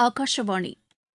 ஆகாஷவாணி.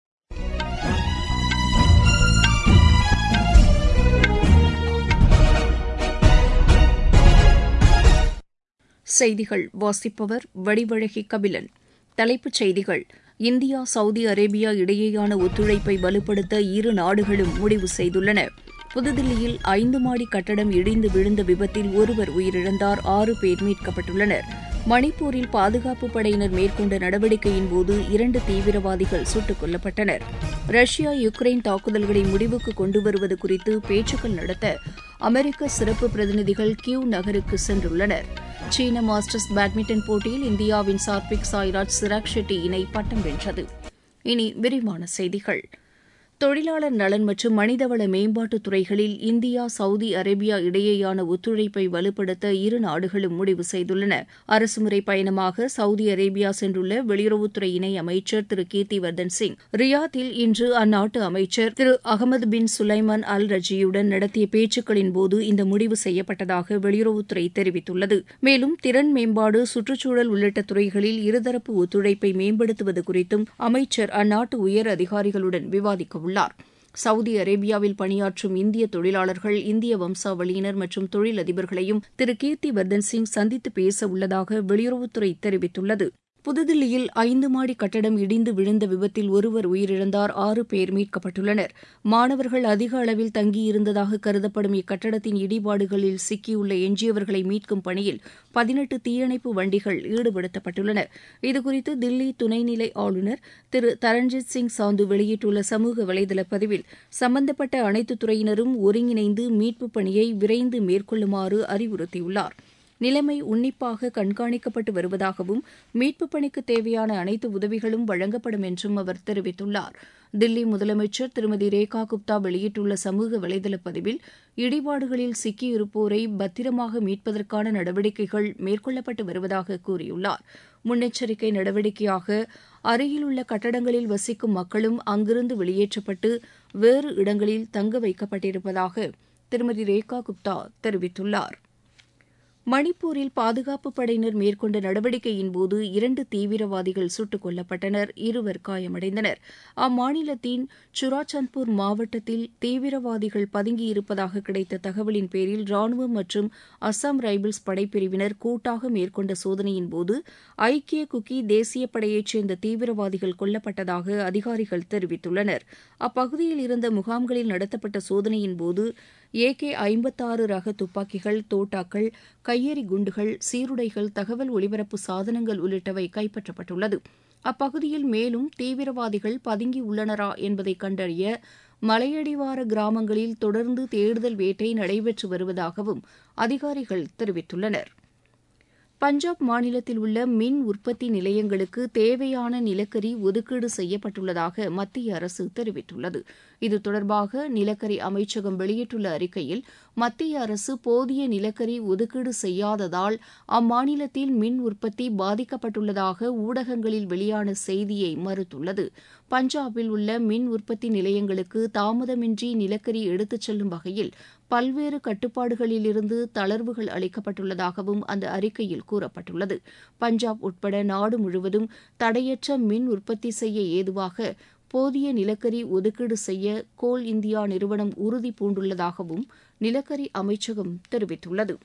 செய்திகள் வாசிப்பவர் வடிவழகி கபிலன். தலைப்புச் செய்திகள்: இந்தியா சவுதி அரேபியா இடையேயான ஒத்துழைப்பை வலுப்படுத்த இரு நாடுகளும் முடிவு செய்துள்ளன. புதுதில்லியில் 5 மாடி கட்டடம் இடிந்து விழுந்த விபத்தில் ஒருவர் உயிரிழந்தார், 6 பேர் மீட்கப்பட்டுள்ளனர். மணிப்பூரில் பாதுகாப்புப் படையினர் மேற்கொண்ட நடவடிக்கையின்போது 2 தீவிரவாதிகள் சுட்டுக் கொல்லப்பட்டனர். ரஷ்யா யுக்ரைன் தாக்குதல்களை முடிவுக்கு கொண்டுவருவது குறித்து பேச்சுக்கள் நடத்த அமெரிக்க சிறப்பு பிரதிநிதிகள் கீவ் நகருக்கு சென்றுள்ளனர். சீன மாஸ்டர்ஸ் பேட்மிண்டன் போட்டியில் இந்தியாவின் சாத்விக் சாய்ராஜ் சிராக் ஷெட்டி இணை பட்டம் வென்றது. இனி விரிவான செய்திகள். தொழிலாளர் நலன் மற்றும் மனிதவள மேம்பாட்டுத் துறைகளில் இந்தியா சவுதி அரேபியா இடையேயான ஒத்துழைப்பை வலுப்படுத்த இரு நாடுகளும் முடிவு செய்துள்ளன. அரசுமுறை பயணமாக சவுதி அரேபியா சென்றுள்ள வெளியுறவுத்துறை இணை அமைச்சர் திரு கீர்த்திவர்தன் சிங் ரியாத்தில் இன்று அந்நாட்டு அமைச்சர் திரு அகமது பின் சுலைமான் அல் ரஜியுடன் நடத்திய பேச்சுக்களின்போது இந்த முடிவு செய்யப்பட்டதாக வெளியுறவுத்துறை தெரிவித்துள்ளது. மேலும் திறன் மேம்பாடு, சுற்றுச்சூழல் உள்ளிட்ட துறைகளில் இருதரப்பு ஒத்துழைப்பை மேம்படுத்துவது குறித்தும் அமைச்சர் அந்நாட்டு உயர் அதிகாரிகளுடன் விவாதிக்க உள்ளார். சவுதி அரேபியாவில் பணியாற்றும் இந்திய தொழிலாளர்கள், இந்திய வம்சாவளியினர் மற்றும் தொழிலதிபர்களையும் திரு கீர்த்திவர்தன் சிங் சந்தித்து பேச உள்ளதாக வெளியுறவுத்துறை தெரிவித்துள்ளது. புதுதில்லியில் 5 மாடி கட்டடம் இடிந்து விழுந்த விபத்தில் ஒருவர் உயிரிழந்தார், 6 பேர் மீட்கப்பட்டுள்ளனர். மாணவர்கள் அதிக அளவில் தங்கியிருந்ததாக கருதப்படும் இக்கட்டடத்தின் இடிபாடுகளில் சிக்கியுள்ள எஞ்சியவர்களை மீட்கும் பணியில் 18 தீயணைப்பு வண்டிகள் ஈடுபடுத்தப்பட்டுள்ளன. இதுகுறித்து தில்லி துணைநிலை ஆளுநர் திரு தரண்ஜித் சிங் சாந்து வெளியிட்டுள்ள சமூக வலைதள பதிவில், சம்பந்தப்பட்ட அனைத்து துறையினரும் ஒருங்கிணைந்து மீட்புப் பணியை விரைந்து மேற்கொள்ளுமாறு அறிவுறுத்தியுள்ளார். நிலைமை உன்னிப்பாக கண்காணிக்கப்பட்டு வருவதாகவும் மீட்புப் பணிக்கு தேவையான அனைத்து உதவிகளும் வழங்கப்படும் என்றும் அவர் தெரிவித்துள்ளார். தில்லி முதலமைச்சர் திருமதி ரேகா குப்தா வெளியிட்டுள்ள சமூக வலைதள பதிவில், இடிபாடுகளில் சிக்கியிருப்போரை பத்திரமாக மீட்பதற்கான நடவடிக்கைகள் மேற்கொள்ளப்பட்டு வருவதாக கூறியுள்ளார். முன்னெச்சரிக்கை நடவடிக்கையாக அருகிலுள்ள கட்டடங்களில் வசிக்கும் மக்களும் அங்கிருந்து வெளியேற்றப்பட்டு வேறு இடங்களில் தங்க வைக்கப்பட்டிருப்பதாக திருமதி ரேகா குப்தா தெரிவித்துள்ளார். மணிப்பூரில் பாதுகாப்புப் படையினர் மேற்கொண்ட நடவடிக்கையின்போது 2 தீவிரவாதிகள் சுட்டுக் கொல்லப்பட்டனர், 2 காயமடைந்தனர். அம்மாநிலத்தின் சுராசந்த்பூர் மாவட்டத்தில் தீவிரவாதிகள் பதுங்கியிருப்பதாக கிடைத்த தகவலின் பேரில் ராணுவம் மற்றும் அஸ்ஸாம் ரைபிள்ஸ் படைப்பிரிவினர் கூட்டாக மேற்கொண்ட சோதனையின்போது ஐக்கிய குக்கி தேசிய படையைச் சேர்ந்த தீவிரவாதிகள் கொல்லப்பட்டதாக அதிகாரிகள் தெரிவித்துள்ளனர். அப்பகுதியில் இருந்த முகாம்களில் நடத்தப்பட்ட சோதனையின்போது AK-56 ரக துப்பாக்கிகள், தோட்டாக்கள், கையெறி குண்டுகள், சீருடைகள், தகவல் ஒலிபரப்பு சாதனங்கள் உள்ளிட்டவை கைப்பற்றப்பட்டுள்ளது. அப்பகுதியில் மேலும் தீவிரவாதிகள் பதுங்கியுள்ளனரா என்பதை கண்டறிய மலையடிவார கிராமங்களில் தொடர்ந்து தேடுதல் வேட்டை நடைபெற்று வருவதாகவும் அதிகாரிகள் தெரிவித்துள்ளனர். பஞ்சாப் மாநிலத்தில் உள்ள மின் உற்பத்தி நிலையங்களுக்கு தேவையான நிலக்கரி ஒதுக்கீடு செய்யப்பட்டுள்ளதாக மத்திய அரசு தெரிவித்துள்ளது. இது தொடர்பாக நிலக்கரி அமைச்சகம் வெளியிட்டுள்ள அறிக்கையில், மத்திய அரசு போதிய நிலக்கரி ஒதுக்கீடு செய்யாததால் அம்மாநிலத்தில் மின் உற்பத்தி பாதிக்கப்பட்டுள்ளதாக ஊடகங்களில் வெளியான செய்தியை மறுத்துள்ளது. பஞ்சாபில் உள்ள மின் உற்பத்தி நிலையங்களுக்கு தாமதமின்றி நிலக்கரி எடுத்துச் செல்லும் வகையில் பல்வேறு கட்டுப்பாடுகளிலிருந்து தளர்வுகள் அளிக்கப்பட்டுள்ளதாகவும் அந்த அறிக்கையில் கூறப்பட்டுள்ளது. பஞ்சாப் உட்பட நாடு முழுவதும் தடையற்ற மின் உற்பத்தி செய்ய ஏதுவாக போதிய நிலக்கரி ஒதுக்கீடு செய்ய கோல் இந்தியா நிறுவனம் உறுதி பூண்டுள்ளதாகவும் நிலக்கரி அமைச்சகம் தெரிவித்துள்ளது.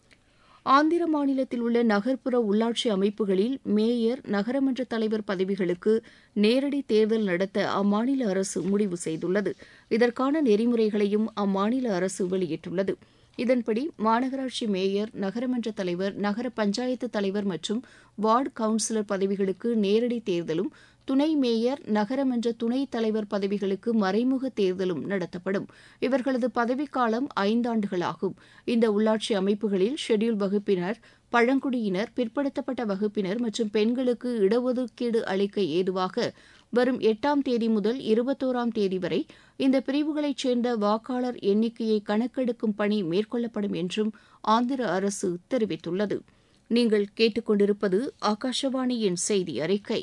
ஆந்திர மாநிலத்தில் உள்ள நகர்ப்புற உள்ளாட்சி அமைப்புகளில் மேயர், நகரமன்ற தலைவர் பதவிகளுக்கு நேரடி தேர்தல் நடத்த அம்மாநில அரசு முடிவு செய்துள்ளது. இதற்கான நெறிமுறைகளையும் அம்மாநில அரசு வெளியிட்டுள்ளது. இதன்படி மாநகராட்சி மேயர், நகரமன்ற தலைவர், நகர பஞ்சாயத்து தலைவர் மற்றும் வார்டு கவுன்சிலர் பதவிகளுக்கு நேரடி தேர்தலும், துணை மேயர், நகரமன்ற துணைத் தலைவர் பதவிகளுக்கு மறைமுக தேர்தலும் நடத்தப்படும். இவர்களது பதவிக்காலம் 5 ஆண்டுகள் ஆகும். இந்த உள்ளாட்சி அமைப்புகளில் ஷெட்யூல் வகுப்பினர், பழங்குடியினர், பிற்படுத்தப்பட்ட வகுப்பினர் மற்றும் பெண்களுக்கு இடஒதுக்கீடு அளிக்க ஏதுவாக வரும் 8ஆம் தேதி முதல் 21ஆம் தேதி வரை இந்த பிரிவுகளைச் சேர்ந்த வாக்காளர் எண்ணிக்கையை கணக்கெடுக்கும் பணி மேற்கொள்ளப்படும் என்றும் ஆந்திர அரசு தெரிவித்துள்ளது. நீங்கள் கேட்டுக்கொண்டிருப்பது ஆகாஷவாணியின் செய்தி அறிக்கை.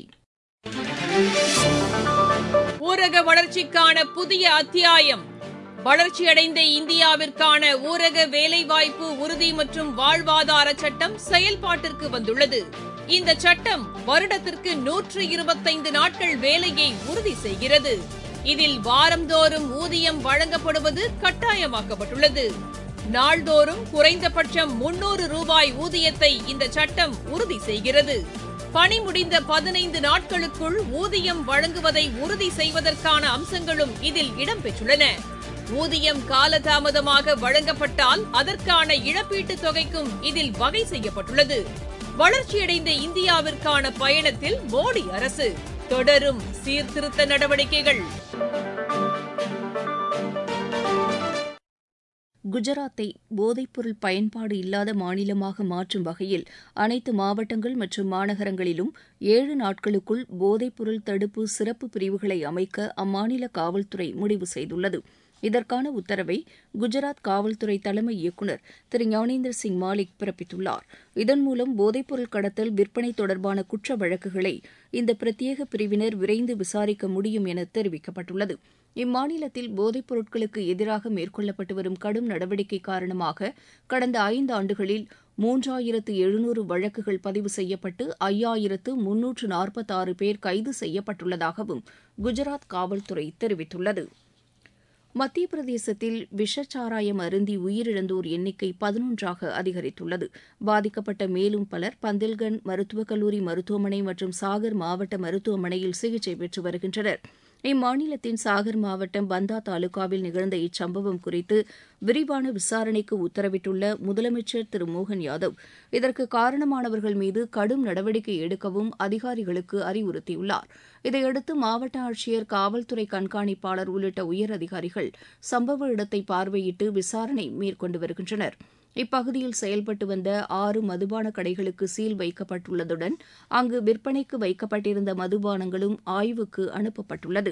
ஊரக வளர்ச்சிக்கான புதிய அத்தியாயம். வளர்ச்சியடைந்த இந்தியாவிற்கான ஊரக வேலைவாய்ப்பு உறுதி மற்றும் வாழ்வாதார சட்டம் செயல்பாட்டிற்கு வந்துள்ளது. இந்த சட்டம் வருடத்திற்கு 125 நாட்கள் வேலையை உறுதி செய்கிறது. இதில் வாரந்தோறும் ஊதியம் வழங்கப்படுவது கட்டாயமாக்கப்பட்டுள்ளது. நாள்தோறும் குறைந்தபட்சம் 300 ரூபாய் ஊதியத்தை இந்த சட்டம் உறுதி செய்கிறது. பணி முடிந்த 15 நாட்களுக்குள் ஊதியம் வழங்குவதை உறுதி செய்வதற்கான அம்சங்களும் இதில் இடம்பெற்றுள்ளன. ஊதியம் காலதாமதமாக வழங்கப்பட்டால் அதற்கான இழப்பீட்டுத் தொகைக்கும் இதில் வகை செய்யப்பட்டுள்ளது. வளர்ச்சியடைந்த இந்தியாவிற்கான பயணத்தில் மோடி அரசு தொடரும் சீர்திருத்த நடவடிக்கைகள். குஜராத்தை போதைப்பொருள் பயன்பாடு இல்லாத மாநிலமாக மாற்றும் வகையில் அனைத்து மாவட்டங்கள் மற்றும் மாநகரங்களிலும் 7 நாட்களுக்குள் போதைப்பொருள் தடுப்பு சிறப்பு பிரிவுகளை அமைக்க அம்மாநில காவல்துறை முடிவு செய்துள்ளது. இதற்கான உத்தரவை குஜராத் காவல்துறை தலைமை இயக்குநர் திரு ஞானேந்திர சிங் மாலிக் பிறப்பித்துள்ளார். இதன் மூலம் போதைப்பொருள் கடத்தல், விற்பனை தொடர்பான குற்ற வழக்குகளை இந்த பிரத்யேக பிரிவினர் விரைந்து விசாரிக்க முடியும் என தெரிவிக்கப்பட்டுள்ளது. இம்மாநிலத்தில் போதைப் பொருட்களுக்கு எதிராக மேற்கொள்ளப்பட்டு வரும் கடும் நடவடிக்கை காரணமாக கடந்த 5 ஆண்டுகளில் 3700 வழக்குகள் பதிவு செய்யப்பட்டு 5346 பேர் கைது செய்யப்பட்டுள்ளதாகவும் குஜராத் காவல்துறை தெரிவித்துள்ளது. மத்திய பிரதேசத்தில் விஷச்சாராயம் அருந்தி உயிரிழந்தோர் எண்ணிக்கை 11ஆக அதிகரித்துள்ளது. பாதிக்கப்பட்ட மேலும் பலர் பந்தில்கண்ட் மருத்துவக் கல்லூரி மருத்துவமனை மற்றும் சாகர் மாவட்ட மருத்துவமனையில் சிகிச்சை பெற்று வருகின்றனர். இம்மாநிலத்தின் சாகர் மாவட்டம் பந்தா தாலுகாவில் நிகழ்ந்த இச்சம்பவம் குறித்து விரிவான விசாரணைக்கு உத்தரவிட்டுள்ள முதலமைச்சர் திரு மோகன் யாதவ் இதற்கு காரணமானவர்கள் மீது கடும் நடவடிக்கை எடுக்கவும் அதிகாரிகளுக்கு அறிவுறுத்தியுள்ளார். இதையடுத்து மாவட்ட ஆட்சியர், காவல்துறை கண்காணிப்பாளர் உள்ளிட்ட உயர் அதிகாரிகள் சம்பவ இடத்தை பார்வையிட்டு விசாரணை மேற்கொண்டு வருகின்றனர். இப்பகுதியில் செயல்பட்டு வந்த 6 மதுபான கடைகளுக்கு சீல் வைக்கப்பட்டுள்ளதுடன் அங்கு விற்பனைக்கு வைக்கப்பட்டிருந்த மதுபானங்களும் ஆய்வுக்கு அனுப்பப்பட்டுள்ளது.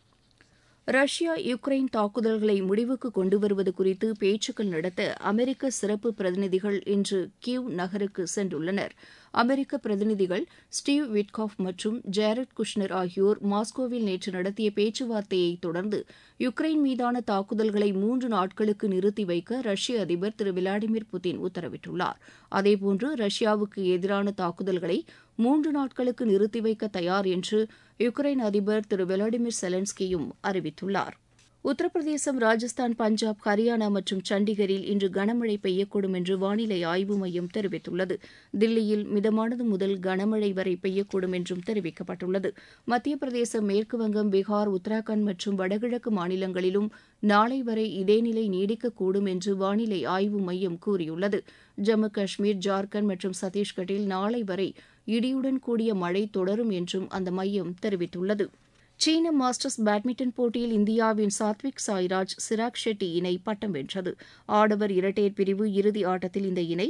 ரஷ்யா யுக்ரைன் தாக்குதல்களை முடிவுக்கு கொண்டு வருவது குறித்து பேச்சுக்கள் நடத்த அமெரிக்க சிறப்பு பிரதிநிதிகள் இன்று கீவ் நகருக்கு சென்றுள்ளனர். அமெரிக்க பிரதிநிதிகள் ஸ்டீவ் விட்காஃப் மற்றும் ஜேரட் குஷ்னர் ஆகியோர் மாஸ்கோவில் நேற்று நடத்திய பேச்சுவார்த்தையை தொடர்ந்து யுக்ரைன் மீதான தாக்குதல்களை 3 நாட்களுக்கு நிறுத்தி வைக்க ரஷ்ய அதிபர் திரு விளாடிமிர் புதின் உத்தரவிட்டுள்ளார். அதேபோன்று ரஷ்யாவுக்கு எதிரான தாக்குதல்களை 3 நாட்களுக்கு நிறுத்தி வைக்க தயார் என்று யுக்ரைன் அதிபர் திரு விளாடிமிர் செலன்ஸ்கியும் அறிவித்துள்ளார். உத்தரப்பிரதேசம், ராஜஸ்தான், பஞ்சாப், ஹரியானா மற்றும் சண்டிகரில் இன்று கனமழை பெய்யக்கூடும் என்று வானிலை ஆய்வு மையம் தெரிவித்துள்ளது. தில்லியில் மிதமானது முதல் கனமழை வரை பெய்யக்கூடும் என்றும் தெரிவிக்கப்பட்டுள்ளது. மத்திய பிரதேசம், மேற்குவங்கம், பீகார், உத்தராகண்ட் மற்றும் வடகிழக்கு மாநிலங்களிலும் நாளை வரை இதே நிலை நீடிக்கக்கூடும் என்று வானிலை ஆய்வு மையம் கூறியுள்ளது. ஜம்மு காஷ்மீர், ஜார்க்கண்ட் மற்றும் சத்தீஸ்கட்டில் நாளை வரை இடியுடன் கூடிய மழை தொடரும் என்றும் அந்த மையம் தெரிவித்துள்ளது. சீன மாஸ்டர்ஸ் பேட்மிண்டன் போட்டியில் இந்தியாவின் சாத்விக் சாய்ராஜ், சிராக் ஷெட்டி இணை பட்டம் வென்றது. ஆடவர் இரட்டையர் பிரிவு இறுதி ஆட்டத்தில் இந்த இணை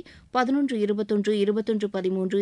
11-21, 21-13,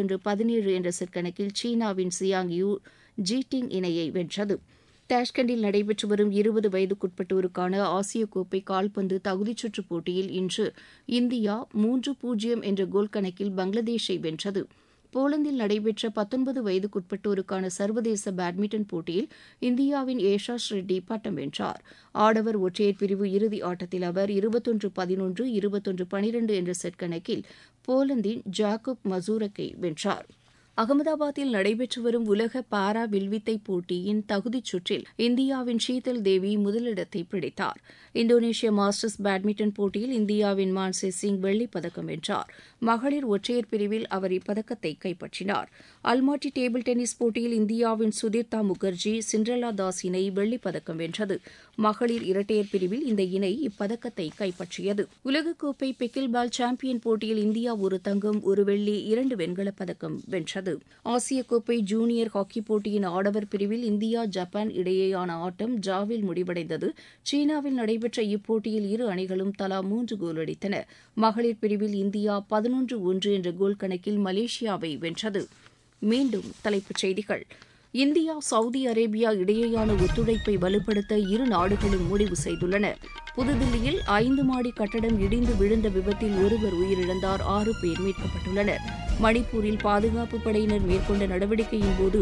21-17 என்ற செட் கணக்கில் சீனாவின் சியாங் யூ ஜீட்டிங் இணையை வென்றது. தாஷ்கண்டில் நடைபெற்று வரும் 20 வயதுக்குட்பட்டோருக்கான ஆசிய கோப்பை கால்பந்து தகுதிச்சுற்றுப் போட்டியில் இன்று இந்தியா 3-0 என்ற கோல் கணக்கில் பங்களாதேஷை வென்றது. போலந்தில் நடைபெற்ற 19 வயதுக்குட்பட்டோருக்கான சர்வதேச பேட்மிண்டன் போட்டியில் இந்தியாவின் ஏஷாஷ் ரெட்டி பட்டம் வென்றார். ஆடவர் ஒற்றையர் பிரிவு இறுதி ஆட்டத்தில் அவர் 21-11, 21-12 என்ற செட் கணக்கில் போலந்தின் ஜாக்கப் மசூரக்கை வென்றார். அகமதாபாத்தில் நடைபெற்று வரும் உலக பாரா வில்வித்தை போட்டியின் தகுதிச் சுற்றில் இந்தியாவின் ஷீதல் தேவி முதலிடத்தை பிடித்தார். இந்தோனேஷிய மாஸ்டர்ஸ் பேட்மிண்டன் போட்டியில் இந்தியாவின் மான்சே சிங் வெள்ளிப் பதக்கம் வென்றார். மகளிர் ஒற்றையர் பிரிவில் அவர் இப்பதக்கத்தை கைப்பற்றினார். அல்மாட்டி டேபிள் டென்னிஸ் போட்டியில் இந்தியாவின் சுதீர்த்தா முகர்ஜி, சிண்ட்ரெல்லா தாஸ் இணை வெள்ளிப் பதக்கம் வென்றது. மகளிர் இரட்டையர் பிரிவில் இந்த இணை இப்பதக்கத்தை கைப்பற்றியது. உலகக்கோப்பை பிக்கில் பால் சாம்பியன் போட்டியில் இந்தியா 1 தங்கம், 1 வெள்ளி, 2 வெண்கலப் பதக்கம் வென்றது. ஆசிய கோப்பை ஜூனியர் ஹாக்கி போட்டியின் ஆடவர் பிரிவில் இந்தியா, ஜப்பான் இடையேயான ஆட்டம் டிராவில் முடிவடைந்தது. சீனாவில் நடைபெற்ற இப்போட்டியில் இரு அணிகளும் தலா 3 கோல் அடித்தன. மகளிர் பிரிவில் இந்தியா 11-1 என்ற கோல் கணக்கில் மலேசியாவை வென்றது. மீண்டும் தலைப்புச் செய்திகள். இந்தியா, சவுதி அரேபியா இடையேயான ஒத்துழைப்பை வலுப்படுத்த இரு நாடுகளும் முடிவு செய்துள்ளன. புதுதில்லியில் 5 மாடி கட்டடம் இடிந்து விழுந்த விபத்தில் ஒருவர் உயிரிழந்தார், 6 பேர் மீட்கப்பட்டுள்ளனர். மணிப்பூரில் பாதுகாப்பு படையினர் மேற்கொண்ட நடவடிக்கையின்போது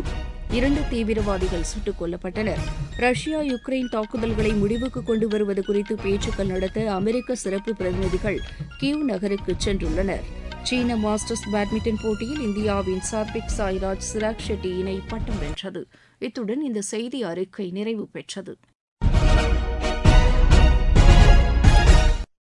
2 தீவிரவாதிகள் சுட்டுக் கொல்லப்பட்டனர். ரஷ்யா யுக்ரைன் தாக்குதல்களை முடிவுக்கு கொண்டு வருவது குறித்து பேச்சுக்கள் நடத்த அமெரிக்க சிறப்பு பிரதிநிதிகள் கீவ் நகருக்கு சென்றுள்ளனர். சீன மாஸ்டர்ஸ் பேட்மிண்டன் போட்டியில் இந்தியாவின் சாத்விக் சாய்ராஜ் சிராக் ஷெட்டி இணை பட்டம் வென்றது. இத்துடன் இந்த செய்தி அறிக்கை நிறைவு பெற்றது.